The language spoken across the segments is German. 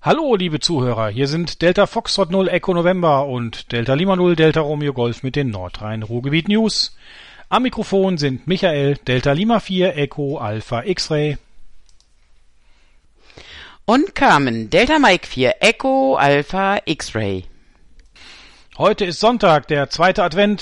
Hallo, liebe Zuhörer, hier sind Delta Foxtrot 0 Echo November und Delta Lima 0 Delta Romeo Golf mit den Nordrhein-Ruhrgebiet News. Am Mikrofon sind Michael, Delta Lima 4 Echo Alpha X-Ray. Und Carmen, Delta Mike 4 Echo Alpha X-Ray. Heute ist Sonntag, der 2. Advent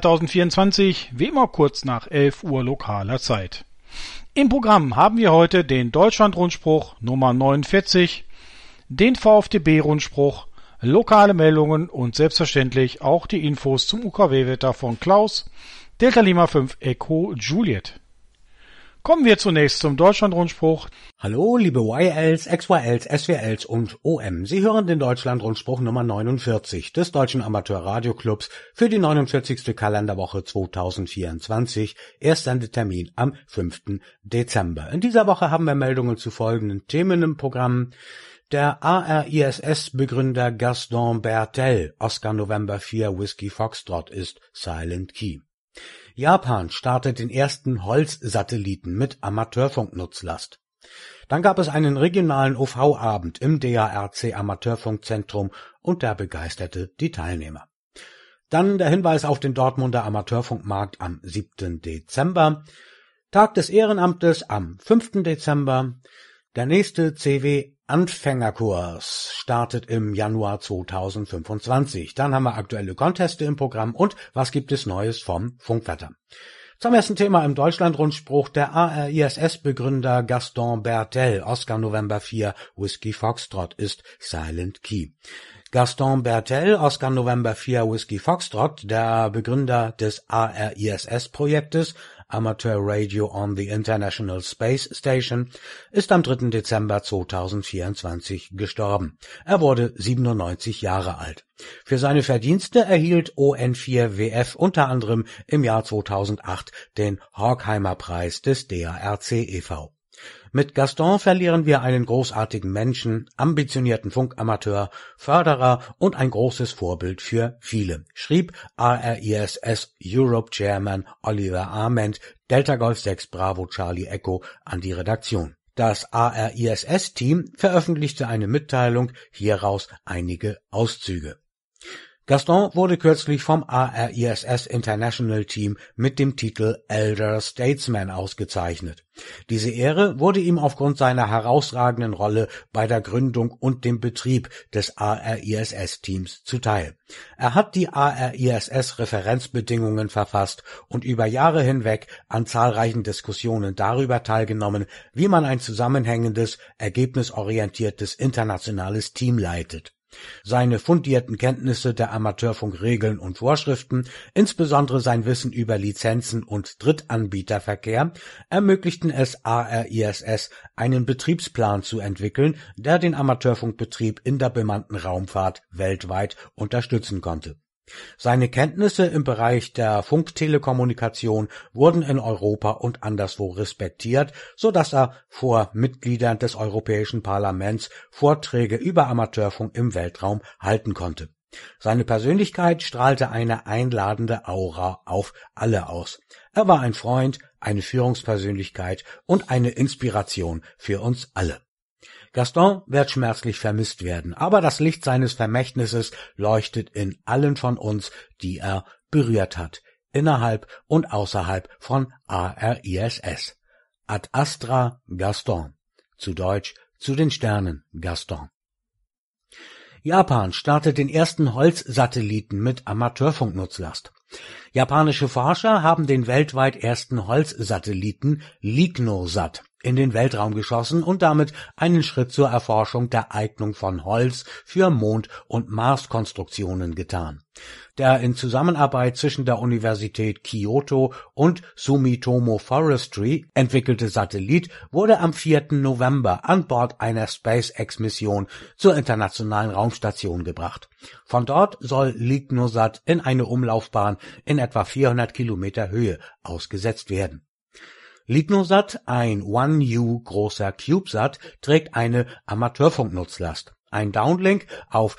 2024, wie immer kurz nach 11 Uhr lokaler Zeit. Im Programm haben wir heute den Deutschland-Rundspruch Nummer 49, den VfDB-Rundspruch, lokale Meldungen und selbstverständlich auch die Infos zum UKW-Wetter von Klaus, Delta Lima 5 Echo Juliet. Kommen wir zunächst zum Deutschland-Rundspruch. Hallo, liebe YLs, XYLs, SWLs und OM. Sie hören den Deutschland-Rundspruch Nummer 49 des Deutschen Amateur-Radio-Clubs für die 49. Kalenderwoche 2024. Erstsendetermin am 5. Dezember. In dieser Woche haben wir Meldungen zu folgenden Themen im Programm. Der ARISS-Begründer Gaston Bertel, Oscar November 4 Whiskey Foxtrot ist Silent Key. Japan startet den ersten Holzsatelliten mit Amateurfunknutzlast. Dann gab es einen regionalen OV-Abend im DARC Amateurfunkzentrum und der begeisterte die Teilnehmer. Dann der Hinweis auf den Dortmunder Amateurfunkmarkt am 7. Dezember, Tag des Ehrenamtes am 5. Dezember, der nächste CW-Anfängerkurs startet im Januar 2025. Dann haben wir aktuelle Conteste im Programm und was gibt es Neues vom Funkwetter. Zum ersten Thema im Deutschland-Rundspruch der ARISS-Begründer Gaston Bertel, Oscar November 4 Whiskey Foxtrot ist Silent Key. Gaston Bertel, Oscar November 4 Whiskey Foxtrot, der Begründer des ARISS-Projektes Amateur Radio on the International Space Station, ist am 3. Dezember 2024 gestorben. Er wurde 97 Jahre alt. Für seine Verdienste erhielt ON4WF unter anderem im Jahr 2008 den Horkheimer Preis des DARC e.V. Mit Gaston verlieren wir einen großartigen Menschen, ambitionierten Funkamateur, Förderer und ein großes Vorbild für viele, schrieb ARISS Europe Chairman Oliver Arment, Delta Golf 6 Bravo Charlie Echo an die Redaktion. Das ARISS-Team veröffentlichte eine Mitteilung, hieraus einige Auszüge. Gaston wurde kürzlich vom ARISS International Team mit dem Titel Elder Statesman ausgezeichnet. Diese Ehre wurde ihm aufgrund seiner herausragenden Rolle bei der Gründung und dem Betrieb des ARISS-Teams zuteil. Er hat die ARISS-Referenzbedingungen verfasst und über Jahre hinweg an zahlreichen Diskussionen darüber teilgenommen, wie man ein zusammenhängendes, ergebnisorientiertes internationales Team leitet. Seine fundierten Kenntnisse der Amateurfunkregeln und Vorschriften, insbesondere sein Wissen über Lizenzen und Drittanbieterverkehr, ermöglichten es ARISS, einen Betriebsplan zu entwickeln, der den Amateurfunkbetrieb in der bemannten Raumfahrt weltweit unterstützen konnte. Seine Kenntnisse im Bereich der Funktelekommunikation wurden in Europa und anderswo respektiert, so dass er vor Mitgliedern des Europäischen Parlaments Vorträge über Amateurfunk im Weltraum halten konnte. Seine Persönlichkeit strahlte eine einladende Aura auf alle aus. Er war ein Freund, eine Führungspersönlichkeit und eine Inspiration für uns alle. Gaston wird schmerzlich vermisst werden, aber das Licht seines Vermächtnisses leuchtet in allen von uns, die er berührt hat, innerhalb und außerhalb von ARISS. Ad Astra Gaston, zu Deutsch zu den Sternen Gaston. Japan startet den ersten Holzsatelliten mit Amateurfunknutzlast. Japanische Forscher haben den weltweit ersten Holzsatelliten LiGNOSat in den Weltraum geschossen und damit einen Schritt zur Erforschung der Eignung von Holz für Mond- und Marskonstruktionen getan. Der in Zusammenarbeit zwischen der Universität Kyoto und Sumitomo Forestry entwickelte Satellit wurde am 4. November an Bord einer SpaceX-Mission zur internationalen Raumstation gebracht. Von dort soll LiGNOSat in eine Umlaufbahn in etwa 400 Kilometer Höhe ausgesetzt werden. LiGNOSat, ein 1U großer CubeSat, trägt eine Amateurfunknutzlast. Ein Downlink auf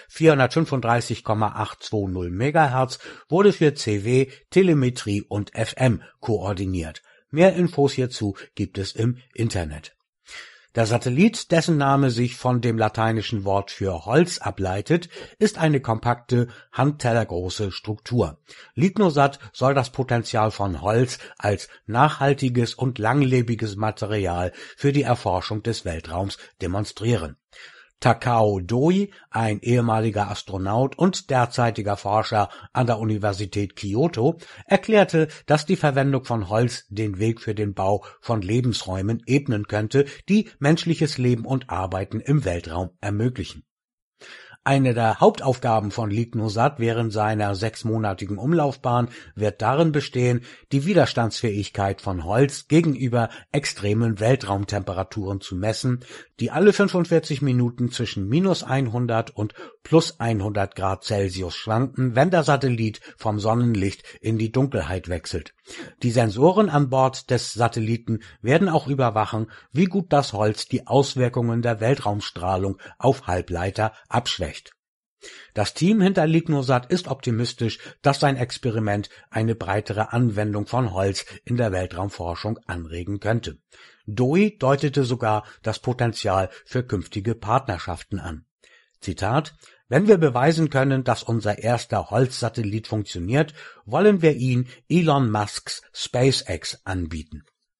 435,820 MHz wurde für CW, Telemetrie und FM koordiniert. Mehr Infos hierzu gibt es im Internet. Der Satellit, dessen Name sich von dem lateinischen Wort für Holz ableitet, ist eine kompakte, handtellergroße Struktur. Lignosat soll das Potenzial von Holz als nachhaltiges und langlebiges Material für die Erforschung des Weltraums demonstrieren. Takao Doi, ein ehemaliger Astronaut und derzeitiger Forscher an der Universität Kyoto, erklärte, dass die Verwendung von Holz den Weg für den Bau von Lebensräumen ebnen könnte, die menschliches Leben und Arbeiten im Weltraum ermöglichen. Eine der Hauptaufgaben von Lignosat während seiner 6-monatigen Umlaufbahn wird darin bestehen, die Widerstandsfähigkeit von Holz gegenüber extremen Weltraumtemperaturen zu messen, die alle 45 Minuten zwischen -100 und +100 Grad Celsius schwanken, wenn der Satellit vom Sonnenlicht in die Dunkelheit wechselt. Die Sensoren an Bord des Satelliten werden auch überwachen, wie gut das Holz die Auswirkungen der Weltraumstrahlung auf Halbleiter abschwächt. Das Team hinter Lignosat ist optimistisch, dass sein Experiment eine breitere Anwendung von Holz in der Weltraumforschung anregen könnte. Doi deutete sogar das Potenzial für künftige Partnerschaften an. Zitat: Wenn wir beweisen können, dass unser erster Holzsatellit funktioniert, wollen wir ihn Elon Musks SpaceX anbieten.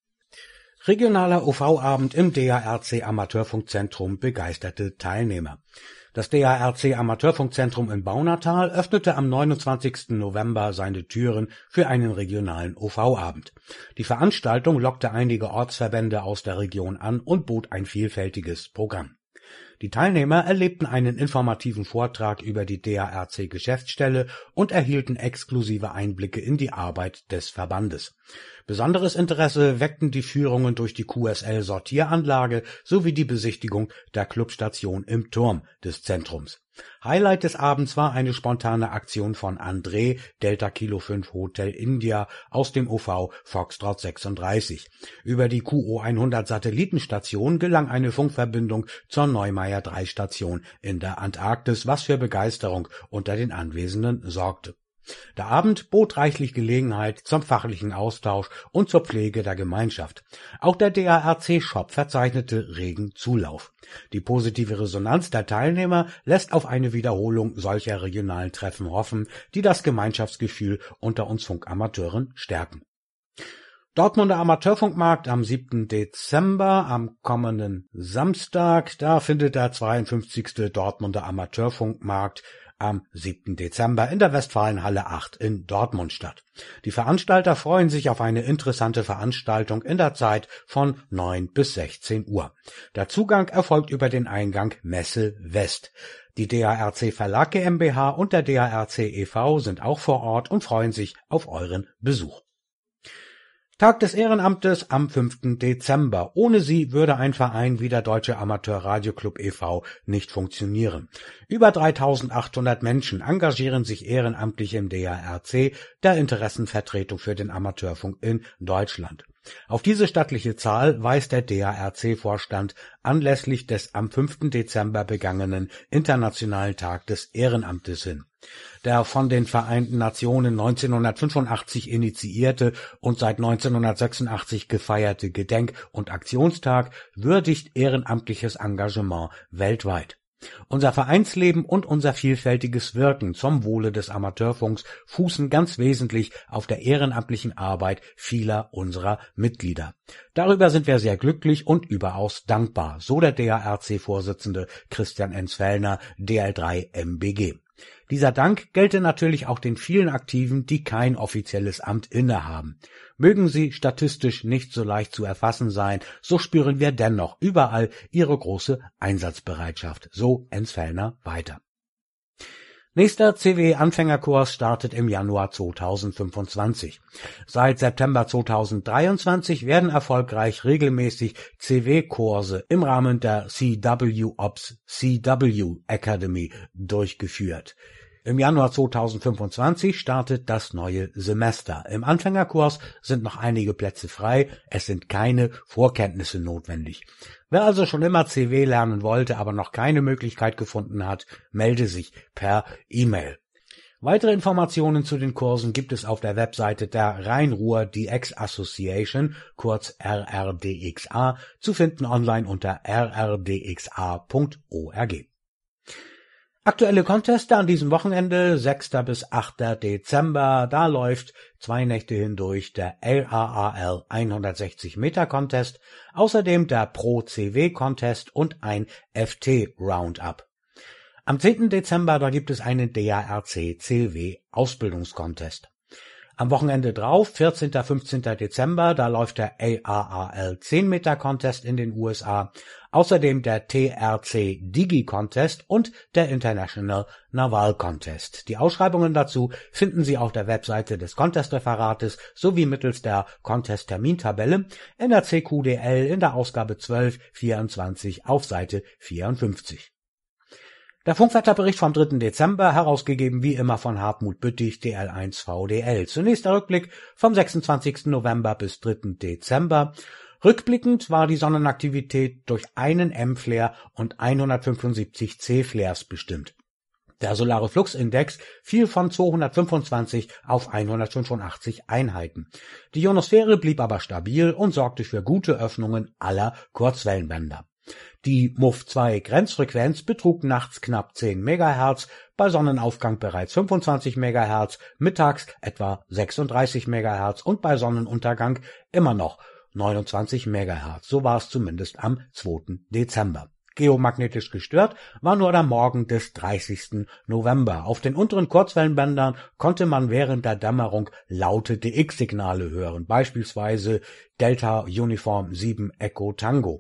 Regionaler UV-Abend im DARC Amateurfunkzentrum begeisterte Teilnehmer. Das DARC Amateurfunkzentrum in Baunatal öffnete am 29. November seine Türen für einen regionalen UV-Abend. Die Veranstaltung lockte einige Ortsverbände aus der Region an und bot ein vielfältiges Programm. Die Teilnehmer erlebten einen informativen Vortrag über die DARC-Geschäftsstelle und erhielten exklusive Einblicke in die Arbeit des Verbandes. Besonderes Interesse weckten die Führungen durch die QSL-Sortieranlage sowie die Besichtigung der Clubstation im Turm des Zentrums. Highlight des Abends war eine spontane Aktion von André, Delta Kilo 5 Hotel India aus dem OV Foxtrot 36. Über die QO100 Satellitenstation gelang eine Funkverbindung zur Neumeier 3 Station in der Antarktis, was für Begeisterung unter den Anwesenden sorgte. Der Abend bot reichlich Gelegenheit zum fachlichen Austausch und zur Pflege der Gemeinschaft. Auch der DARC-Shop verzeichnete regen Zulauf. Die positive Resonanz der Teilnehmer lässt auf eine Wiederholung solcher regionalen Treffen hoffen, die das Gemeinschaftsgefühl unter uns Funkamateuren stärken. Dortmunder Amateurfunkmarkt am 7. Dezember, am kommenden Samstag. Da findet der 52. Dortmunder Amateurfunkmarkt am 7. Dezember in der Westfalenhalle 8 in Dortmund statt. Die Veranstalter freuen sich auf eine interessante Veranstaltung in der Zeit von 9 bis 16 Uhr. Der Zugang erfolgt über den Eingang Messe West. Die DARC Verlag GmbH und der DARC e.V. sind auch vor Ort und freuen sich auf euren Besuch. Tag des Ehrenamtes am 5. Dezember. Ohne sie würde ein Verein wie der Deutsche Amateur Radio Club e.V. nicht funktionieren. Über 3.800 Menschen engagieren sich ehrenamtlich im DARC, der Interessenvertretung für den Amateurfunk in Deutschland. Auf diese stattliche Zahl weist der DARC-Vorstand anlässlich des am 5. Dezember begangenen Internationalen Tag des Ehrenamtes hin. Der von den Vereinten Nationen 1985 initiierte und seit 1986 gefeierte Gedenk- und Aktionstag würdigt ehrenamtliches Engagement weltweit. Unser Vereinsleben und unser vielfältiges Wirken zum Wohle des Amateurfunks fußen ganz wesentlich auf der ehrenamtlichen Arbeit vieler unserer Mitglieder. Darüber sind wir sehr glücklich und überaus dankbar, so der DARC-Vorsitzende Christian Enzfellner, DL3 MBG. Dieser Dank gelte natürlich auch den vielen Aktiven, die kein offizielles Amt innehaben. Mögen sie statistisch nicht so leicht zu erfassen sein, so spüren wir dennoch überall ihre große Einsatzbereitschaft. So Enzfellner weiter. Nächster CW-Anfängerkurs startet im Januar 2025. Seit September 2023 werden erfolgreich regelmäßig CW-Kurse im Rahmen der CW Ops CW Academy durchgeführt. Im Januar 2025 startet das neue Semester. Im Anfängerkurs sind noch einige Plätze frei, es sind keine Vorkenntnisse notwendig. Wer also schon immer CW lernen wollte, aber noch keine Möglichkeit gefunden hat, melde sich per E-Mail. Weitere Informationen zu den Kursen gibt es auf der Webseite der Rhein-Ruhr DX Association, kurz RRDXA, zu finden online unter rrdxa.org. Aktuelle Conteste an diesem Wochenende, 6. bis 8. Dezember, da läuft 2 Nächte hindurch der RAAL 160 Meter Contest, außerdem der Pro CW Contest und ein FT Roundup. Am 10. Dezember, da gibt es einen DARC CW Ausbildungscontest. Am Wochenende drauf, 14. 15. Dezember, da läuft der AAAL 10 Meter Contest in den USA, außerdem der TRC Digi Contest und der International Naval Contest. Die Ausschreibungen dazu finden Sie auf der Webseite des Contest-Referates sowie mittels der Contest-Termintabelle in der CQDL in der Ausgabe 12/24 auf Seite 54. Der Funkwetterbericht vom 3. Dezember, herausgegeben wie immer von Hartmut Büttich, DL1VDL. Zunächst der Rückblick vom 26. November bis 3. Dezember. Rückblickend war die Sonnenaktivität durch einen M-Flare und 175 C-Flares bestimmt. Der solare Fluxindex fiel von 225 auf 185 Einheiten. Die Ionosphäre blieb aber stabil und sorgte für gute Öffnungen aller Kurzwellenbänder. Die MUF2-Grenzfrequenz betrug nachts knapp 10 MHz, bei Sonnenaufgang bereits 25 MHz, mittags etwa 36 MHz und bei Sonnenuntergang immer noch 29 MHz. So war es zumindest am 2. Dezember. Geomagnetisch gestört war nur der Morgen des 30. November. Auf den unteren Kurzwellenbändern konnte man während der Dämmerung laute DX-Signale hören, beispielsweise Delta Uniform 7 Echo Tango,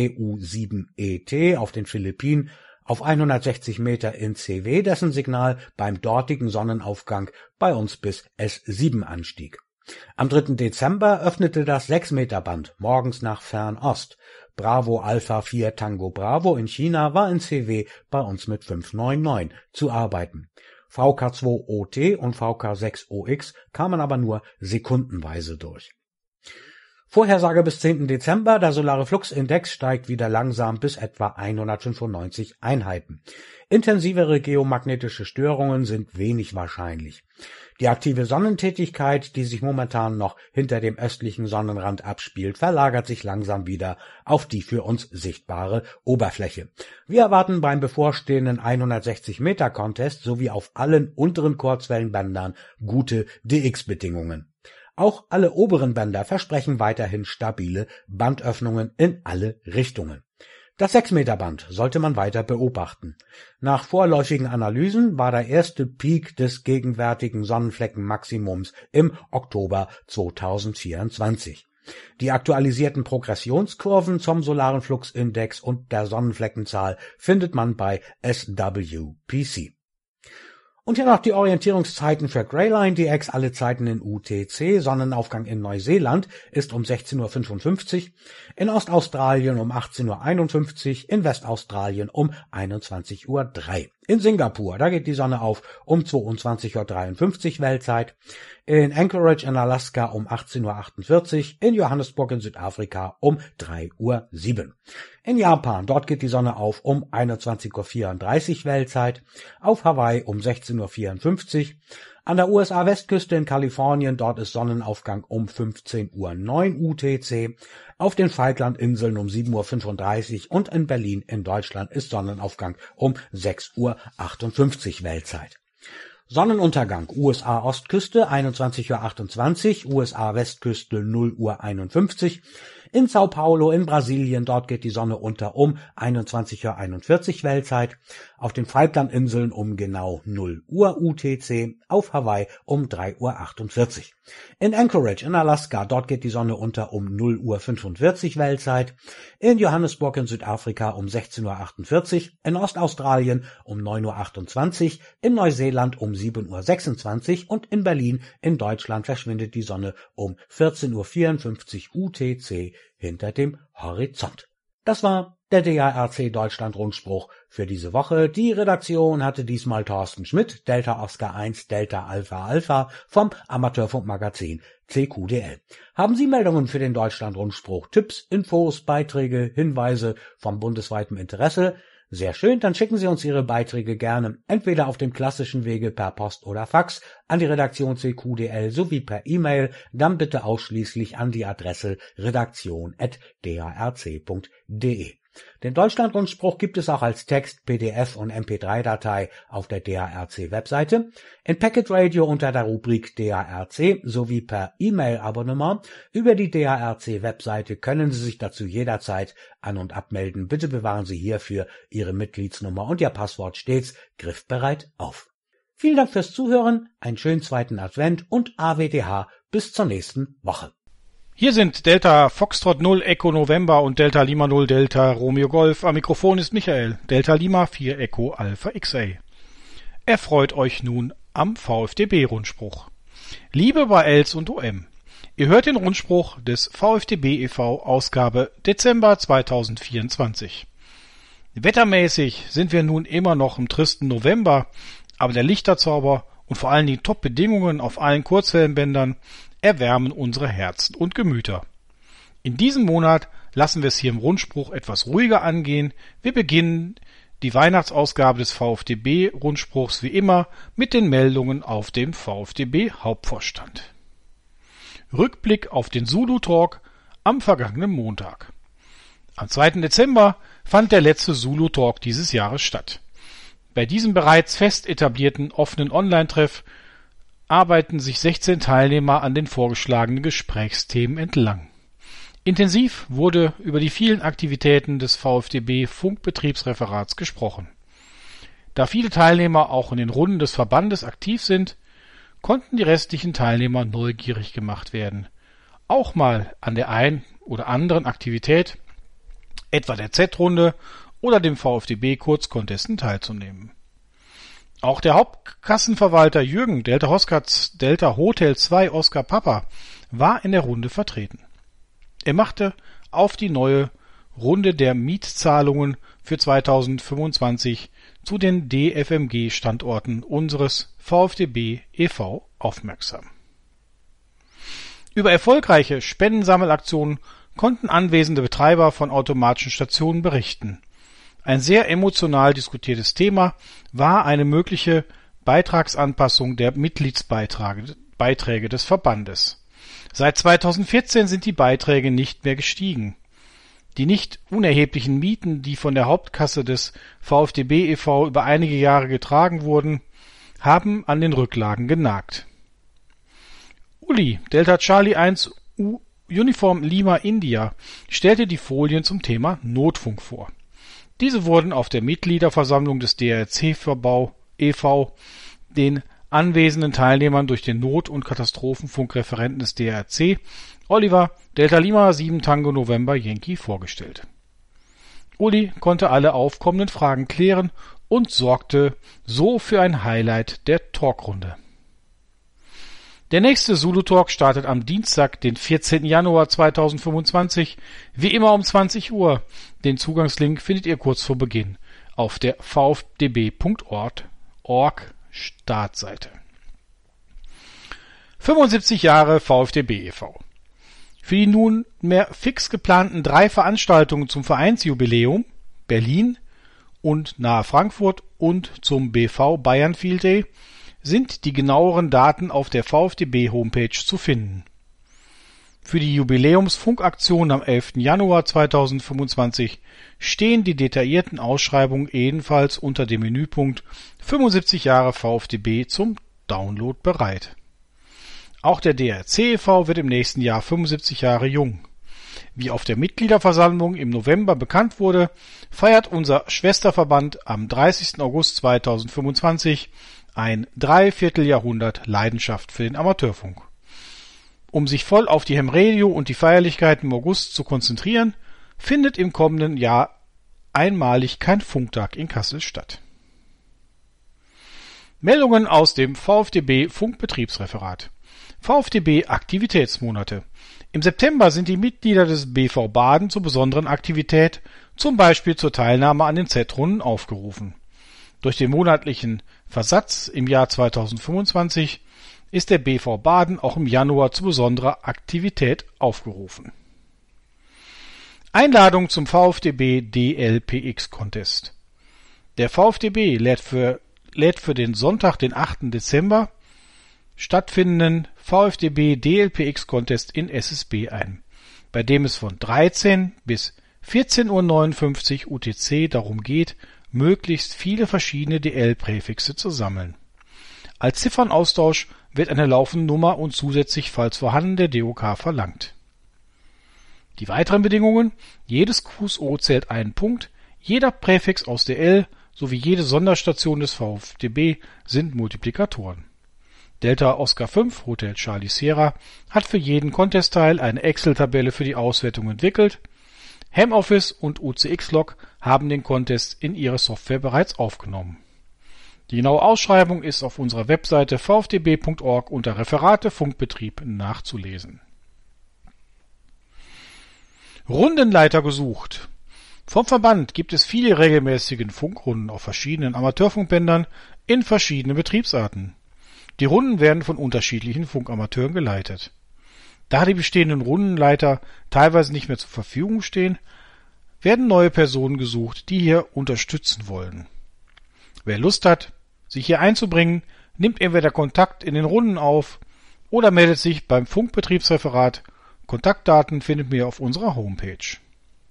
DU7ET auf den Philippinen, auf 160 Meter in CW, dessen Signal beim dortigen Sonnenaufgang bei uns bis S7 anstieg. Am 3. Dezember öffnete das 6-Meter-Band morgens nach Fernost. Bravo Alpha 4 Tango Bravo in China war in CW bei uns mit 599 zu arbeiten. VK2OT und VK6OX kamen aber nur sekundenweise durch. Vorhersage bis 10. Dezember, der solare Fluxindex steigt wieder langsam bis etwa 195 Einheiten. Intensivere geomagnetische Störungen sind wenig wahrscheinlich. Die aktive Sonnentätigkeit, die sich momentan noch hinter dem östlichen Sonnenrand abspielt, verlagert sich langsam wieder auf die für uns sichtbare Oberfläche. Wir erwarten beim bevorstehenden 160 Meter Contest sowie auf allen unteren Kurzwellenbändern gute DX-Bedingungen. Auch alle oberen Bänder versprechen weiterhin stabile Bandöffnungen in alle Richtungen. Das 6-Meter-Band sollte man weiter beobachten. Nach vorläufigen Analysen war der erste Peak des gegenwärtigen Sonnenfleckenmaximums im Oktober 2024. Die aktualisierten Progressionskurven zum solaren Fluxindex und der Sonnenfleckenzahl findet man bei SWPC. Und hier noch die Orientierungszeiten für Greyline DX, alle Zeiten in UTC. Sonnenaufgang in Neuseeland ist um 16:55 Uhr, in Ostaustralien um 18:51 Uhr, in Westaustralien um 21:03 Uhr. In Singapur, da geht die Sonne auf um 22:53 Uhr Weltzeit, in Anchorage in Alaska um 18:48 Uhr, in Johannesburg in Südafrika um 3:07 Uhr. In Japan, dort geht die Sonne auf um 21:34 Uhr Weltzeit, auf Hawaii um 16:54 Uhr, an der USA-Westküste in Kalifornien, dort ist Sonnenaufgang um 15:09 Uhr UTC, auf den Falklandinseln um 7:35 Uhr und in Berlin in Deutschland ist Sonnenaufgang um 6:58 Uhr Weltzeit. Sonnenuntergang USA-Ostküste 21:28 Uhr, USA-Westküste 0:51 Uhr. In Sao Paulo in Brasilien, dort geht die Sonne unter um 21:41 Uhr Weltzeit, auf den Falklandinseln um genau 0 Uhr UTC, auf Hawaii um 3:48 Uhr. In Anchorage in Alaska, dort geht die Sonne unter um 0:45 Uhr Weltzeit, in Johannesburg in Südafrika um 16:48 Uhr, in Ostaustralien um 9:28 Uhr, in Neuseeland um 7:26 Uhr und in Berlin in Deutschland verschwindet die Sonne um 14:54 Uhr UTC hinter dem Horizont. Das war der DARC Deutschland Rundspruch für diese Woche. Die Redaktion hatte diesmal Thorsten Schmidt, Delta Oscar 1 Delta Alpha Alpha vom Amateurfunkmagazin CQDL. Haben Sie Meldungen für den Deutschland Rundspruch, Tipps, Infos, Beiträge, Hinweise vom bundesweiten Interesse? Sehr schön, dann schicken Sie uns Ihre Beiträge gerne entweder auf dem klassischen Wege per Post oder Fax an die Redaktion CQDL sowie per E-Mail, dann bitte ausschließlich an die Adresse redaktion@drc.de. Den Deutschlandrundspruch gibt es auch als Text, PDF und MP3-Datei auf der DARC-Webseite, in Packet Radio unter der Rubrik DARC sowie per E-Mail-Abonnement. Über die DARC-Webseite können Sie sich dazu jederzeit an- und abmelden. Bitte bewahren Sie hierfür Ihre Mitgliedsnummer und Ihr Passwort stets griffbereit auf. Vielen Dank fürs Zuhören, einen schönen zweiten Advent und AWDH bis zur nächsten Woche. Hier sind Delta Foxtrot 0 Echo November und Delta Lima 0 Delta Romeo Golf. Am Mikrofon ist Michael, Delta Lima 4 Echo Alpha XA. Erfreut euch nun am VfDB-Rundspruch. Liebe bei Els und OM, ihr hört den Rundspruch des VfDB e.V. Ausgabe Dezember 2024. Wettermäßig sind wir nun immer noch im tristen November, aber der Lichterzauber und vor allen Dingen Top-Bedingungen auf allen Kurzwellenbändern erwärmen unsere Herzen und Gemüter. In diesem Monat lassen wir es hier im Rundspruch etwas ruhiger angehen. Wir beginnen die Weihnachtsausgabe des VfDB-Rundspruchs wie immer mit den Meldungen auf dem VfDB-Hauptvorstand. Rückblick auf den Zulu-Talk am vergangenen Montag. Am 2. Dezember fand der letzte Zulu-Talk dieses Jahres statt. Bei diesem bereits fest etablierten offenen Online-Treff arbeiten sich 16 Teilnehmer an den vorgeschlagenen Gesprächsthemen entlang. Intensiv wurde über die vielen Aktivitäten des VfDB-Funkbetriebsreferats gesprochen. Da viele Teilnehmer auch in den Runden des Verbandes aktiv sind, konnten die restlichen Teilnehmer neugierig gemacht werden, auch mal an der einen oder anderen Aktivität, etwa der Z-Runde oder dem VfDB-Kurzcontesten teilzunehmen. Auch der Hauptkassenverwalter Jürgen, Delta Hotel 2 Oscar Papa, war in der Runde vertreten. Er machte auf die neue Runde der Mietzahlungen für 2025 zu den DFMG-Standorten unseres VfDB e.V. aufmerksam. Über erfolgreiche Spendensammelaktionen konnten anwesende Betreiber von automatischen Stationen berichten. Ein sehr emotional diskutiertes Thema war eine mögliche Beitragsanpassung der Mitgliedsbeiträge des Verbandes. Seit 2014 sind die Beiträge nicht mehr gestiegen. Die nicht unerheblichen Mieten, die von der Hauptkasse des VfDB e.V. über einige Jahre getragen wurden, haben an den Rücklagen genagt. Uli, Delta Charlie 1 Uniform Lima India, stellte die Folien zum Thema Notfunk vor. Diese wurden auf der Mitgliederversammlung des DRC e.V. den anwesenden Teilnehmern durch den Not- und Katastrophenfunkreferenten des DRC, Oliver, Delta Lima 7 Tango November Yankee, vorgestellt. Uli konnte alle aufkommenden Fragen klären und sorgte so für ein Highlight der Talkrunde. Der nächste Zulu-Talk startet am Dienstag, den 14. Januar 2025, wie immer um 20 Uhr. Den Zugangslink findet ihr kurz vor Beginn auf der vfdb.org Startseite. 75 Jahre VfDB e.V. Für die nunmehr fix geplanten 3 Veranstaltungen zum Vereinsjubiläum Berlin und nahe Frankfurt und zum BV Bayern Field Day sind die genaueren Daten auf der VfDB-Homepage zu finden. Für die Jubiläumsfunkaktion am 11. Januar 2025 stehen die detaillierten Ausschreibungen ebenfalls unter dem Menüpunkt 75 Jahre VfDB zum Download bereit. Auch der DRC e.V. wird im nächsten Jahr 75 Jahre jung. Wie auf der Mitgliederversammlung im November bekannt wurde, feiert unser Schwesterverband am 30. August 2025 ein Dreivierteljahrhundert Leidenschaft für den Amateurfunk. Um sich voll auf die Hem-Radio und die Feierlichkeiten im August zu konzentrieren, findet im kommenden Jahr einmalig kein Funktag in Kassel statt. Meldungen aus dem VfDB Funkbetriebsreferat. VfDB Aktivitätsmonate. Im September sind die Mitglieder des BV Baden zur besonderen Aktivität, zum Beispiel zur Teilnahme an den Z-Runden, aufgerufen. Durch den monatlichen Versatz im Jahr 2025 ist der BV Baden auch im Januar zu besonderer Aktivität aufgerufen. Einladung zum VfDB DLPX Contest. Der VfDB lädt für den Sonntag, den 8. Dezember, stattfindenden VfDB DLPX Contest in SSB ein, bei dem es von 13 bis 14:59 Uhr UTC darum geht, möglichst viele verschiedene DL-Präfixe zu sammeln. Als Ziffernaustausch wird eine laufende Nummer und zusätzlich, falls vorhanden, der DOK verlangt. Die weiteren Bedingungen: jedes QSO zählt einen Punkt, jeder Präfix aus DL sowie jede Sonderstation des VfDB sind Multiplikatoren. Delta Oscar 5 Hotel Charlie Sierra hat für jeden Contestteil eine Excel-Tabelle für die Auswertung entwickelt. Hamoffice und UCX-Log haben den Contest in ihre Software bereits aufgenommen. Die genaue Ausschreibung ist auf unserer Webseite vfdb.org unter Referate Funkbetrieb nachzulesen. Rundenleiter gesucht. Vom Verband gibt es viele regelmäßige Funkrunden auf verschiedenen Amateurfunkbändern in verschiedenen Betriebsarten. Die Runden werden von unterschiedlichen Funkamateuren geleitet. Da die bestehenden Rundenleiter teilweise nicht mehr zur Verfügung stehen, werden neue Personen gesucht, die hier unterstützen wollen. Wer Lust hat, sich hier einzubringen, nimmt entweder Kontakt in den Runden auf oder meldet sich beim Funkbetriebsreferat. Kontaktdaten findet ihr auf unserer Homepage.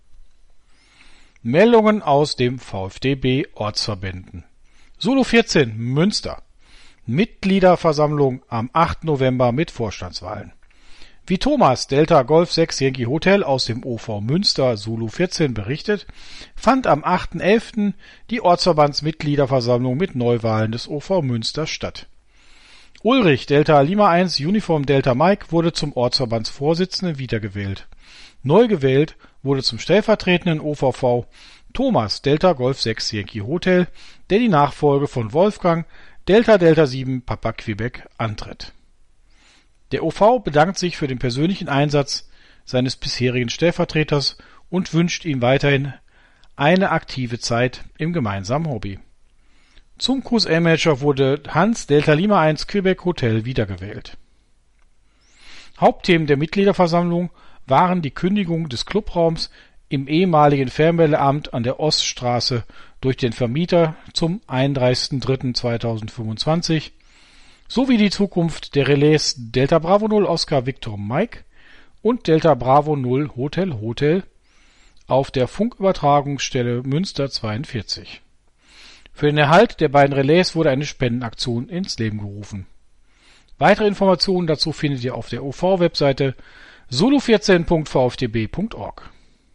Meldungen aus dem VfDB Ortsverbänden. Solo 14 Münster. Mitgliederversammlung am 8. November mit Vorstandswahlen. Wie Thomas Delta Golf 6 Yankee Hotel aus dem OV Münster Solo 14 berichtet, fand am 8.11. die Ortsverbandsmitgliederversammlung mit Neuwahlen des OV Münster statt. Ulrich Delta Lima 1 Uniform Delta Mike wurde zum Ortsverbandsvorsitzenden wiedergewählt. Neu gewählt wurde zum stellvertretenden OVV Thomas Delta Golf 6 Yankee Hotel, der die Nachfolge von Wolfgang Delta 7 Papa Quebec antritt. Der OV bedankt sich für den persönlichen Einsatz seines bisherigen Stellvertreters und wünscht ihm weiterhin eine aktive Zeit im gemeinsamen Hobby. Zum QSL-Manager wurde Hans Delta Lima 1 Quebec Hotel wiedergewählt. Hauptthemen der Mitgliederversammlung waren die Kündigung des Clubraums im ehemaligen Fernmeldeamt an der Oststraße durch den Vermieter zum 31.03.2025 sowie die Zukunft der Relais Delta Bravo 0 Oscar Victor Mike und Delta Bravo 0 Hotel auf der Funkübertragungsstelle Münster 42. Für den Erhalt der beiden Relais wurde eine Spendenaktion ins Leben gerufen. Weitere Informationen dazu findet ihr auf der OV-Webseite solo14.vfdb.org.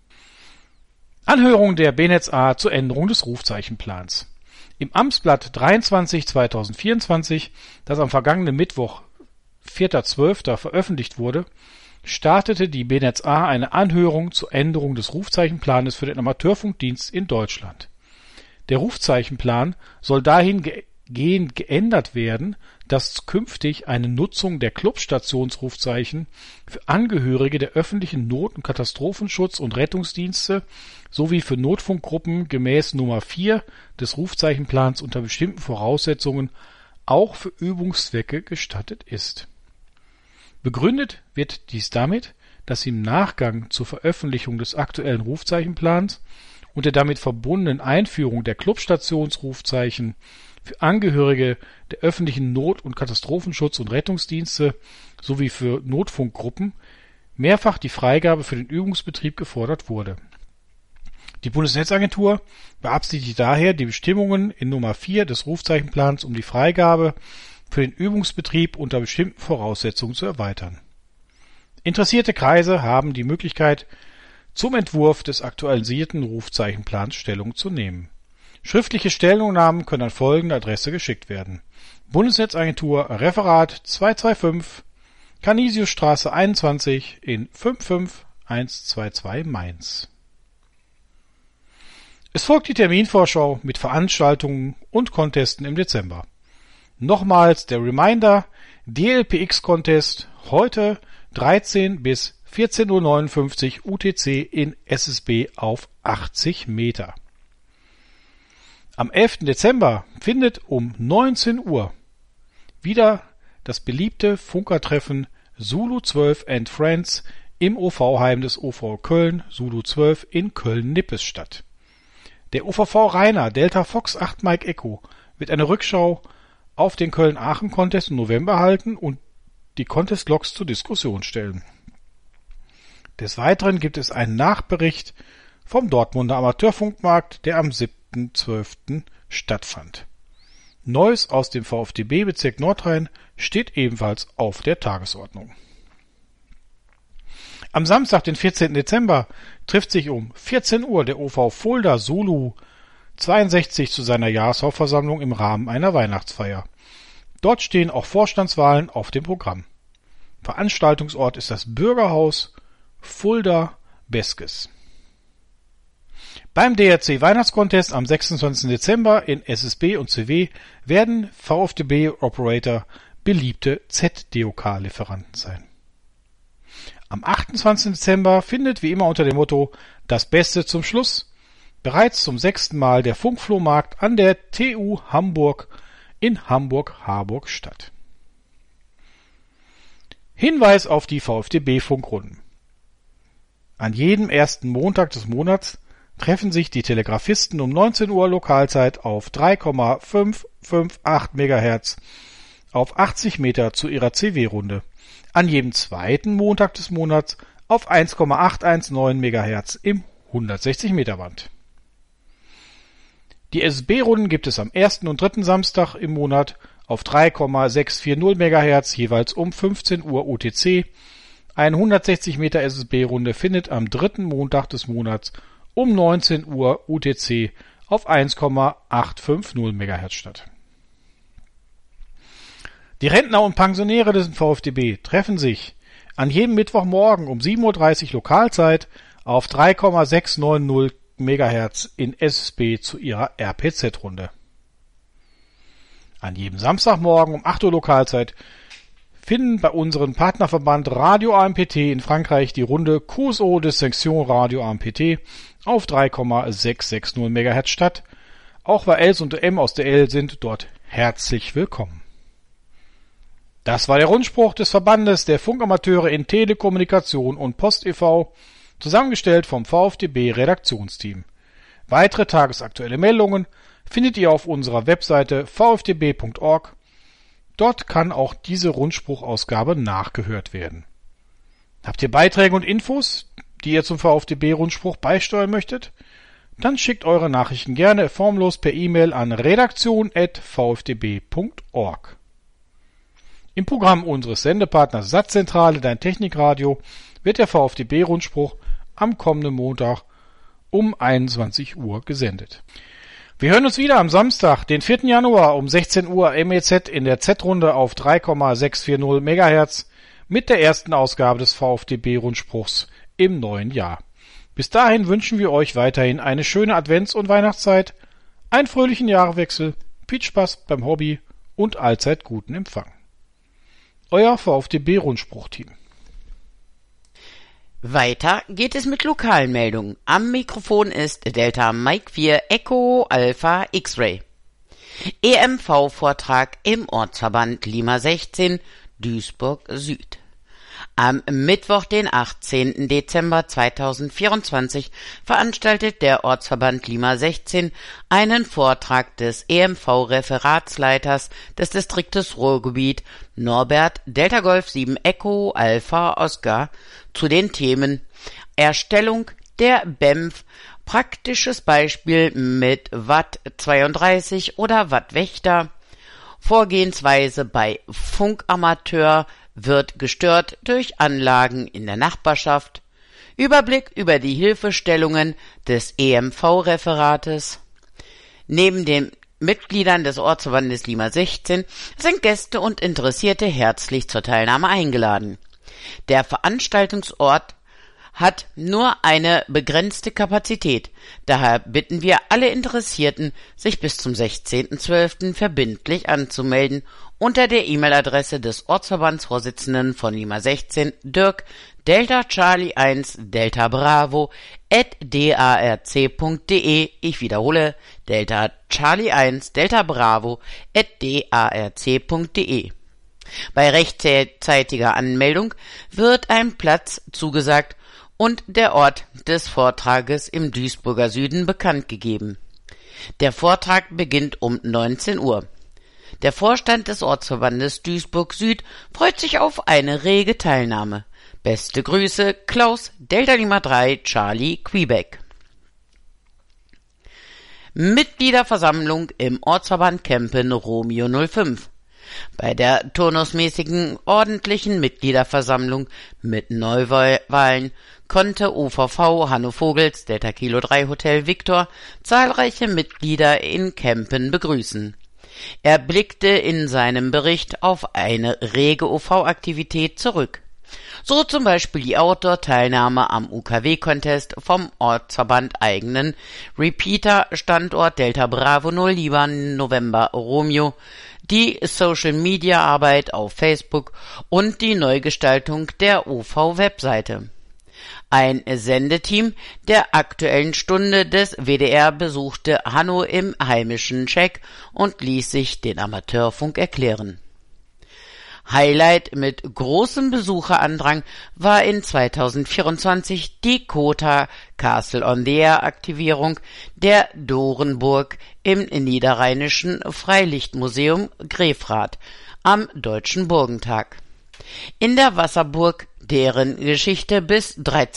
Anhörung der BNetzA zur Änderung des Rufzeichenplans. Im Amtsblatt 23/2024, das am vergangenen Mittwoch, 4.12. veröffentlicht wurde, startete die BNetzA eine Anhörung zur Änderung des Rufzeichenplanes für den Amateurfunkdienst in Deutschland. Der Rufzeichenplan soll dahingehend geändert werden, dass künftig eine Nutzung der Clubstationsrufzeichen für Angehörige der öffentlichen Not- und Katastrophenschutz- und Rettungsdienste sowie für Notfunkgruppen gemäß Nummer 4 des Rufzeichenplans unter bestimmten Voraussetzungen auch für Übungszwecke gestattet ist. Begründet wird dies damit, dass im Nachgang zur Veröffentlichung des aktuellen Rufzeichenplans und der damit verbundenen Einführung der Clubstationsrufzeichen für Angehörige der öffentlichen Not- und Katastrophenschutz- und Rettungsdienste sowie für Notfunkgruppen mehrfach die Freigabe für den Übungsbetrieb gefordert wurde. Die Bundesnetzagentur beabsichtigt daher, die Bestimmungen in Nummer 4 des Rufzeichenplans um die Freigabe für den Übungsbetrieb unter bestimmten Voraussetzungen zu erweitern. Interessierte Kreise haben die Möglichkeit, zum Entwurf des aktualisierten Rufzeichenplans Stellung zu nehmen. Schriftliche Stellungnahmen können an folgende Adresse geschickt werden: Bundesnetzagentur Referat 225 Canisiusstraße 21 in 55122 Mainz. Es folgt die Terminvorschau mit Veranstaltungen und Contesten im Dezember. Nochmals der Reminder: DLPX-Contest heute 13 bis 14:59 Uhr UTC in SSB auf 80 Meter. Am 11. Dezember findet um 19 Uhr wieder das beliebte Funkertreffen Zulu 12 and Friends im OV-Heim des OV Köln Zulu 12 in Köln-Nippes statt. Der UVV Rainer Delta Fox 8 Mike Echo wird eine Rückschau auf den Köln-Aachen-Contest im November halten und die Contest-Logs zur Diskussion stellen. Des Weiteren gibt es einen Nachbericht vom Dortmunder Amateurfunkmarkt, der am 7.12. stattfand. Neues aus dem VfDB-Bezirk Nordrhein steht ebenfalls auf der Tagesordnung. Am Samstag, den 14. Dezember, trifft sich um 14 Uhr der OV Fulda Sulu 62 zu seiner Jahreshauptversammlung im Rahmen einer Weihnachtsfeier. Dort stehen auch Vorstandswahlen auf dem Programm. Veranstaltungsort ist das Bürgerhaus Fulda Beskes. Beim DRC Weihnachtscontest am 26. Dezember in SSB und CW werden VfDB-Operator beliebte ZDOK-Lieferanten sein. Am 28. Dezember findet wie immer unter dem Motto Das Beste zum Schluss bereits zum 6. Mal der Funkflohmarkt an der TU Hamburg in Hamburg-Harburg statt. Hinweis auf die VfDB-Funkrunden. An jedem ersten Montag des Monats treffen sich die Telegrafisten um 19 Uhr Lokalzeit auf 3,558 MHz auf 80 Meter zu ihrer CW-Runde. An jedem zweiten Montag des Monats auf 1,819 MHz im 160 Meter Band. Die SSB-Runden gibt es am 1. und 3. Samstag im Monat auf 3,640 MHz jeweils um 15 Uhr UTC. Eine 160 Meter SSB-Runde findet am 3. Montag des Monats um 19 Uhr UTC auf 1,850 MHz statt. Die Rentner und Pensionäre des VfDB treffen sich an jedem Mittwochmorgen um 7.30 Uhr Lokalzeit auf 3,690 MHz in SSB zu ihrer RPZ-Runde. An jedem Samstagmorgen um 8 Uhr Lokalzeit finden bei unserem Partnerverband Radio AMPT in Frankreich die Runde QSO Distinction Radio AMPT auf 3,660 MHz statt. Auch bei Els und M aus der L sind dort herzlich willkommen. Das war der Rundspruch des Verbandes der Funkamateure in Telekommunikation und Post e.V., zusammengestellt vom VfDB-Redaktionsteam. Weitere tagesaktuelle Meldungen findet ihr auf unserer Webseite vfdb.org. Dort kann auch diese Rundspruchausgabe nachgehört werden. Habt ihr Beiträge und Infos, die ihr zum VfDB-Rundspruch beisteuern möchtet? Dann schickt eure Nachrichten gerne formlos per E-Mail an redaktion@vfdb.org. Im Programm unseres Sendepartners Satzzentrale Dein Technikradio wird der VfDB-Rundspruch am kommenden Montag um 21 Uhr gesendet. Wir hören uns wieder am Samstag, den 4. Januar um 16 Uhr MEZ in der Z-Runde auf 3,640 MHz mit der ersten Ausgabe des VfDB-Rundspruchs im neuen Jahr. Bis dahin wünschen wir euch weiterhin eine schöne Advents- und Weihnachtszeit, einen fröhlichen Jahreswechsel, viel Spaß beim Hobby und allzeit guten Empfang. Euer VfDB-Rundspruchteam. Weiter geht es mit lokalen Meldungen. Am Mikrofon ist Delta Mike 4 Echo Alpha X-Ray. EMV-Vortrag im Ortsverband Lima 16 Duisburg Süd. Am Mittwoch, den 18. Dezember 2024, veranstaltet der Ortsverband Lima 16 einen Vortrag des EMV-Referatsleiters des Distriktes Ruhrgebiet Norbert Delta Golf 7 Echo Alpha Oscar zu den Themen Erstellung der BEMF, praktisches Beispiel mit Watt 32 oder Wattwächter, Vorgehensweise bei Funkamateur wird gestört durch Anlagen in der Nachbarschaft, Überblick über die Hilfestellungen des EMV-Referates. Neben den Mitgliedern des Ortsverbandes Lima 16 sind Gäste und Interessierte herzlich zur Teilnahme eingeladen. Der Veranstaltungsort hat nur eine begrenzte Kapazität. Daher bitten wir alle Interessierten, sich bis zum 16.12. verbindlich anzumelden unter der E-Mail-Adresse des Ortsverbandsvorsitzenden von Lima 16, Dirk, Delta Charlie 1 Delta Bravo @darc.de. Ich wiederhole, Delta Charlie 1 Delta Bravo @darc.de. Bei rechtzeitiger Anmeldung wird ein Platz zugesagt und der Ort des Vortrages im Duisburger Süden bekannt gegeben. Der Vortrag beginnt um 19 Uhr. Der Vorstand des Ortsverbandes Duisburg Süd freut sich auf eine rege Teilnahme. Beste Grüße, Klaus, Delta Lima 3, Charlie, Quebec. Mitgliederversammlung im Ortsverband Kempen Romeo 05. Bei der turnusmäßigen ordentlichen Mitgliederversammlung mit Neuwahlen konnte OVV Hanno Vogels, Delta Kilo 3 Hotel Victor, zahlreiche Mitglieder in Kempen begrüßen. Er blickte in seinem Bericht auf eine rege OV-Aktivität zurück. So zum Beispiel die Outdoor-Teilnahme am UKW-Contest vom Ortsverband eigenen Repeater-Standort Delta Bravo 0 Liban November Romeo, die Social-Media-Arbeit auf Facebook und die Neugestaltung der OV-Webseite. Ein Sendeteam der Aktuellen Stunde des WDR besuchte Hanno im heimischen Czech und ließ sich den Amateurfunk erklären. Highlight mit großem Besucherandrang war in 2024 die Kota Castle on the Air Aktivierung der Dorenburg im Niederrheinischen Freilichtmuseum Grefrath am Deutschen Burgentag. In der Wasserburg, deren Geschichte bis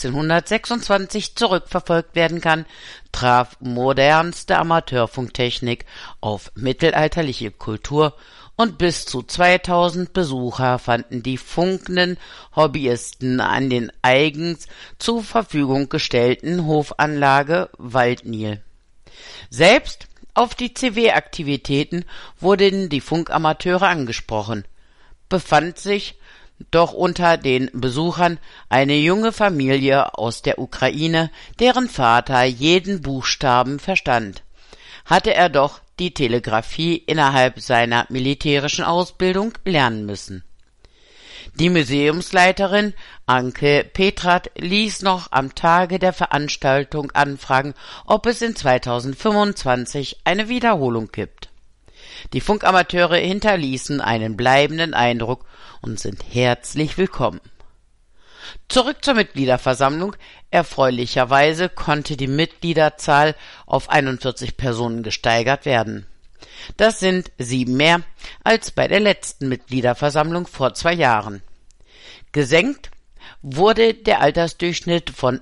1326 zurückverfolgt werden kann, traf modernste Amateurfunktechnik auf mittelalterliche Kultur und bis zu 2000 Besucher fanden die funkenden Hobbyisten an den eigens zur Verfügung gestellten Hofanlage Waldnil. Selbst auf die CW-Aktivitäten wurden die Funkamateure angesprochen. Befand sich doch unter den Besuchern eine junge Familie aus der Ukraine, deren Vater jeden Buchstaben verstand. Hatte er doch die Telegrafie innerhalb seiner militärischen Ausbildung lernen müssen. Die Museumsleiterin Anke Petrat ließ noch am Tage der Veranstaltung anfragen, ob es in 2025 eine Wiederholung gibt. Die Funkamateure hinterließen einen bleibenden Eindruck und sind herzlich willkommen. Zurück zur Mitgliederversammlung. Erfreulicherweise konnte die Mitgliederzahl auf 41 Personen gesteigert werden. Das sind 7 mehr als bei der letzten Mitgliederversammlung vor 2 Jahren. Gesenkt wurde der Altersdurchschnitt von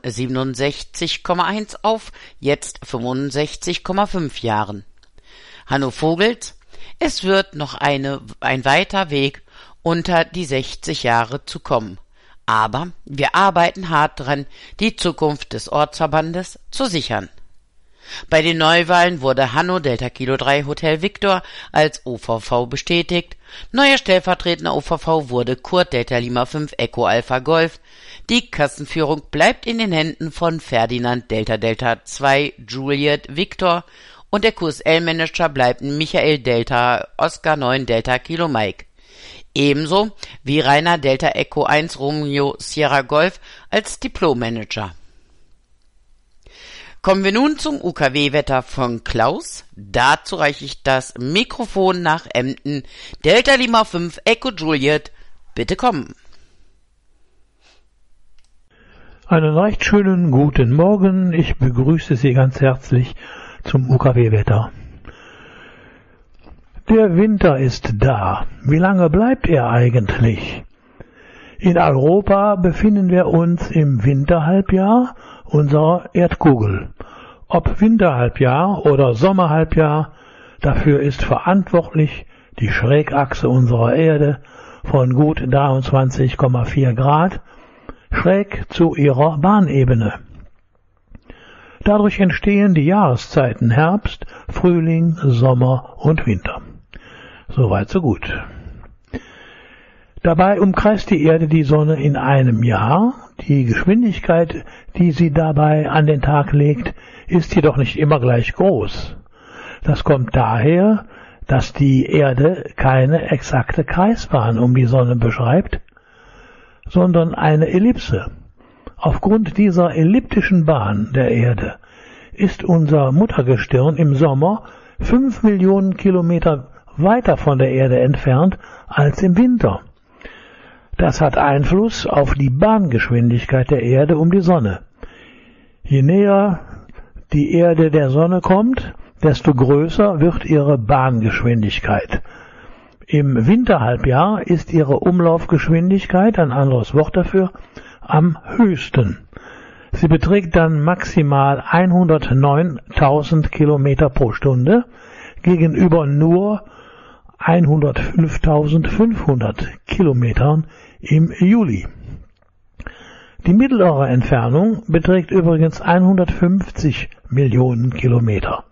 67,1 auf jetzt 65,5 Jahren. Hanno Vogels: Es wird noch ein weiter Weg unter die 60 Jahre zu kommen. Aber wir arbeiten hart dran, die Zukunft des Ortsverbandes zu sichern. Bei den Neuwahlen wurde Hanno Delta Kilo 3 Hotel Victor als OVV bestätigt. Neuer stellvertretender OVV wurde Kurt Delta Lima 5 Echo Alpha Golf. Die Kassenführung bleibt in den Händen von Ferdinand Delta Delta 2 Juliet Victor und der QSL-Manager bleibt Michael Delta Oscar 9 Delta Kilo Mike. Ebenso wie Rainer Delta Echo 1 Romeo Sierra Golf als Diplommanager. Kommen wir nun zum UKW-Wetter von Klaus. Dazu reiche ich das Mikrofon nach Emden. Delta Lima 5 Echo Juliet, bitte kommen. Einen recht schönen guten Morgen. Ich begrüße Sie ganz herzlich zum UKW-Wetter. Der Winter ist da. Wie lange bleibt er eigentlich? In Europa befinden wir uns im Winterhalbjahr unserer Erdkugel. Ob Winterhalbjahr oder Sommerhalbjahr, dafür ist verantwortlich die Schrägachse unserer Erde von gut 23,4 Grad schräg zu ihrer Bahnebene. Dadurch entstehen die Jahreszeiten Herbst, Frühling, Sommer und Winter. Soweit so gut. Dabei umkreist die Erde die Sonne in einem Jahr. Die Geschwindigkeit, die sie dabei an den Tag legt, ist jedoch nicht immer gleich groß. Das kommt daher, dass die Erde keine exakte Kreisbahn um die Sonne beschreibt, sondern eine Ellipse. Aufgrund dieser elliptischen Bahn der Erde ist unser Muttergestirn im Sommer 5 Millionen Kilometer weiter von der Erde entfernt als im Winter. Das hat Einfluss auf die Bahngeschwindigkeit der Erde um die Sonne. Je näher die Erde der Sonne kommt, desto größer wird ihre Bahngeschwindigkeit. Im Winterhalbjahr ist ihre Umlaufgeschwindigkeit, ein anderes Wort dafür, am höchsten. Sie beträgt dann maximal 109.000 Kilometer pro Stunde gegenüber nur 105.500 Kilometern im Juli. Die mittlere Entfernung beträgt übrigens 150 Millionen Kilometer.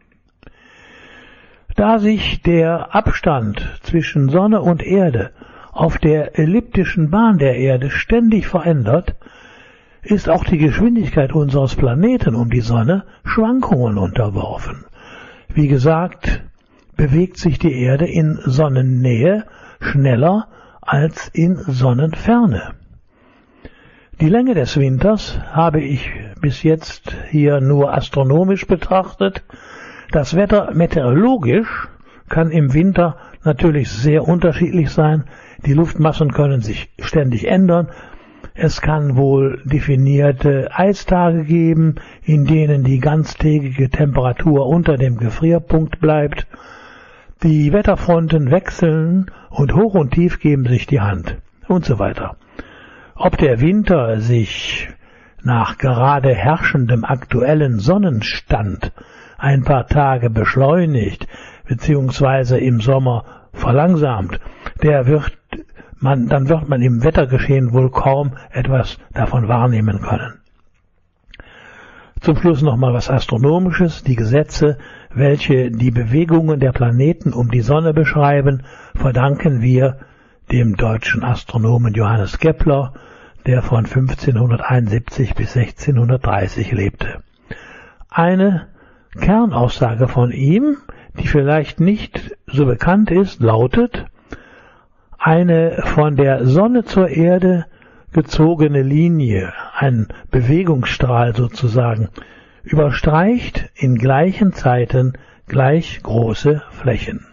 Da sich der Abstand zwischen Sonne und Erde auf der elliptischen Bahn der Erde ständig verändert, ist auch die Geschwindigkeit unseres Planeten um die Sonne Schwankungen unterworfen. Wie gesagt, bewegt sich die Erde in Sonnennähe schneller als in Sonnenferne. Die Länge des Winters habe ich bis jetzt hier nur astronomisch betrachtet. Das Wetter meteorologisch kann im Winter natürlich sehr unterschiedlich sein. Die Luftmassen können sich ständig ändern. Es kann wohl definierte Eistage geben, in denen die ganztägige Temperatur unter dem Gefrierpunkt bleibt. Die Wetterfronten wechseln und Hoch und Tief geben sich die Hand und so weiter. Ob der Winter sich nach gerade herrschendem aktuellen Sonnenstand ein paar Tage beschleunigt bzw. im Sommer verlangsamt, dann wird man im Wettergeschehen wohl kaum etwas davon wahrnehmen können. Zum Schluss nochmal was Astronomisches. Die Gesetze, welche die Bewegungen der Planeten um die Sonne beschreiben, verdanken wir dem deutschen Astronomen Johannes Kepler, der von 1571 bis 1630 lebte. Eine Kernaussage von ihm, die vielleicht nicht so bekannt ist, lautet: Eine von der Sonne zur Erde gezogene Linie, ein Bewegungsstrahl sozusagen, überstreicht in gleichen Zeiten gleich große Flächen.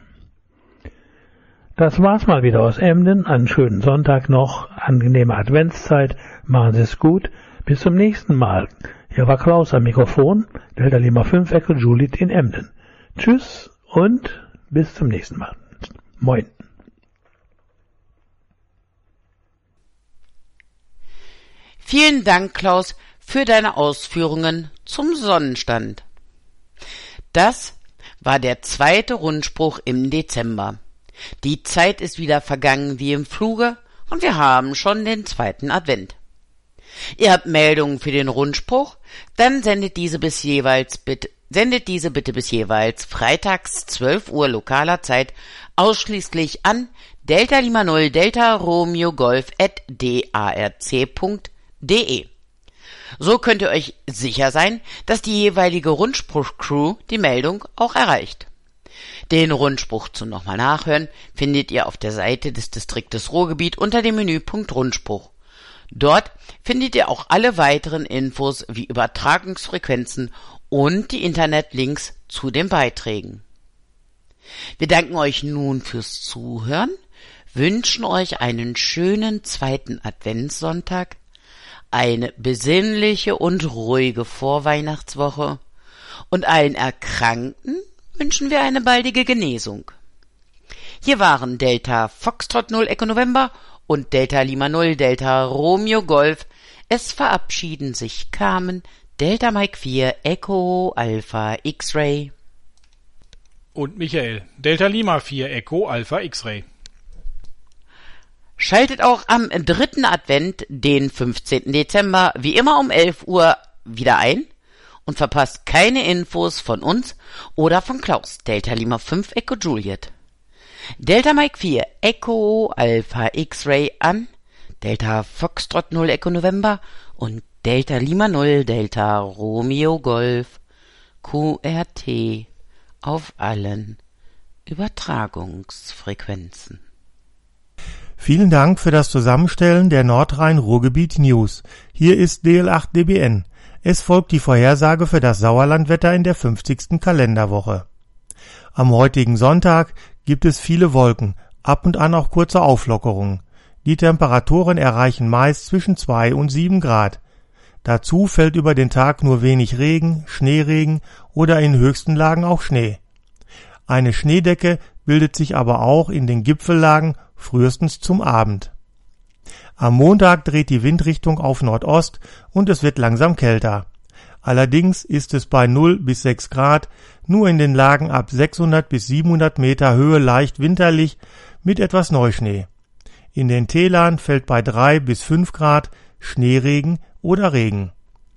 Das war's mal wieder aus Emden. Einen schönen Sonntag noch, angenehme Adventszeit, machen Sie es gut. Bis zum nächsten Mal. Hier war Klaus am Mikrofon, Delta Lima 5 Echo Juliet in Emden. Tschüss und bis zum nächsten Mal. Moin. Vielen Dank, Klaus, für deine Ausführungen zum Sonnenstand. Das war der zweite Rundspruch im Dezember. Die Zeit ist wieder vergangen wie im Fluge und wir haben schon den zweiten Advent. Ihr habt Meldungen für den Rundspruch? Dann sendet diese bitte bis jeweils freitags 12 Uhr lokaler Zeit ausschließlich an Delta Lima 0 Delta Romeo Golf @darc.de. So könnt ihr euch sicher sein, dass die jeweilige Rundspruch-Crew die Meldung auch erreicht. Den Rundspruch zum nochmal nachhören findet ihr auf der Seite des Distriktes Ruhrgebiet unter dem Menüpunkt Rundspruch. Dort findet ihr auch alle weiteren Infos wie Übertragungsfrequenzen und die Internetlinks zu den Beiträgen. Wir danken euch nun fürs Zuhören, wünschen euch einen schönen zweiten Adventssonntag, eine besinnliche und ruhige Vorweihnachtswoche und allen Erkrankten wünschen wir eine baldige Genesung. Hier waren Delta Foxtrot 0 Echo November und Delta Lima 0 Delta Romeo Golf. Es verabschieden sich Carmen, Delta Mike 4 Echo Alpha X-Ray und Michael, Delta Lima 4 Echo Alpha X-Ray. Schaltet auch am dritten Advent, den 15. Dezember, wie immer um 11 Uhr wieder ein und verpasst keine Infos von uns oder von Klaus, Delta Lima 5 Echo Juliet. Delta Mike 4 Echo Alpha X-Ray an, Delta Foxtrot 0 Echo November und Delta Lima 0 Delta Romeo Golf QRT auf allen Übertragungsfrequenzen. Vielen Dank für das Zusammenstellen der Nordrhein-Ruhrgebiet News. Hier ist DL8DBN. Es folgt die Vorhersage für das Sauerlandwetter in der 50. Kalenderwoche. Am heutigen Sonntag gibt es viele Wolken, ab und an auch kurze Auflockerungen. Die Temperaturen erreichen meist zwischen 2 und 7 Grad. Dazu fällt über den Tag nur wenig Regen, Schneeregen oder in höchsten Lagen auch Schnee. Eine Schneedecke bildet sich aber auch in den Gipfellagen frühestens zum Abend. Am Montag dreht die Windrichtung auf Nordost und es wird langsam kälter. Allerdings ist es bei 0 bis 6 Grad nur in den Lagen ab 600 bis 700 Meter Höhe leicht winterlich mit etwas Neuschnee. In den Tälern fällt bei 3 bis 5 Grad Schneeregen oder Regen.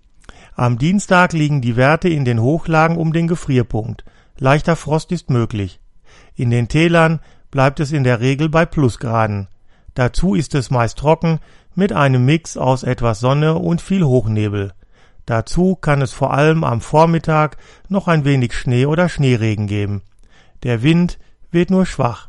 Am Dienstag liegen die Werte in den Hochlagen um den Gefrierpunkt. Leichter Frost ist möglich. In den Tälern bleibt es in der Regel bei Plusgraden. Dazu ist es meist trocken mit einem Mix aus etwas Sonne und viel Hochnebel. Dazu kann es vor allem am Vormittag noch ein wenig Schnee oder Schneeregen geben. Der Wind weht nur schwach.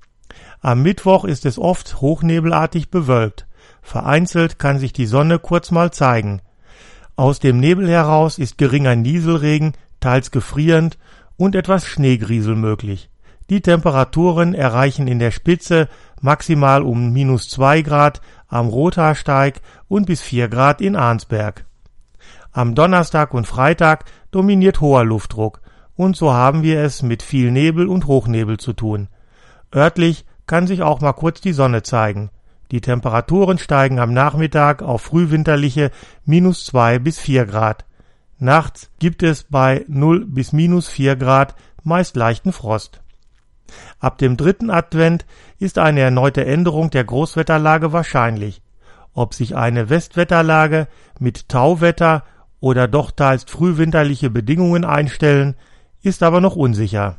Am Mittwoch ist es oft hochnebelartig bewölkt. Vereinzelt kann sich die Sonne kurz mal zeigen. Aus dem Nebel heraus ist geringer Nieselregen, teils gefrierend und etwas Schneegriesel möglich. Die Temperaturen erreichen in der Spitze maximal um -2 Grad am Rothaarsteig und bis 4 Grad in Arnsberg. Am Donnerstag und Freitag dominiert hoher Luftdruck und so haben wir es mit viel Nebel und Hochnebel zu tun. Örtlich kann sich auch mal kurz die Sonne zeigen. Die Temperaturen steigen am Nachmittag auf frühwinterliche -2 bis 4 Grad. Nachts gibt es bei 0 bis -4 Grad meist leichten Frost. Ab dem 3. Advent ist eine erneute Änderung der Großwetterlage wahrscheinlich. Ob sich eine Westwetterlage mit Tauwetter oder doch teils frühwinterliche Bedingungen einstellen, ist aber noch unsicher.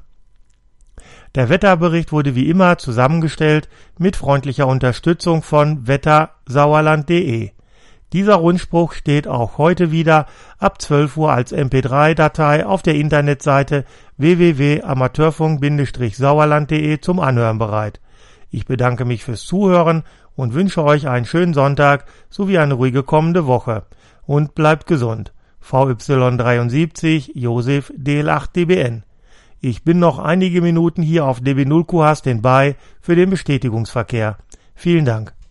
Der Wetterbericht wurde wie immer zusammengestellt mit freundlicher Unterstützung von wettersauerland.de. Dieser Rundspruch steht auch heute wieder ab 12 Uhr als MP3-Datei auf der Internetseite www.amateurfunk-sauerland.de zum Anhören bereit. Ich bedanke mich fürs Zuhören und wünsche euch einen schönen Sonntag sowie eine ruhige kommende Woche. Und bleibt gesund. VY73 Josef DL8DBN. Ich bin noch einige Minuten hier auf DB0 QH Standby für den Bestätigungsverkehr. Vielen Dank.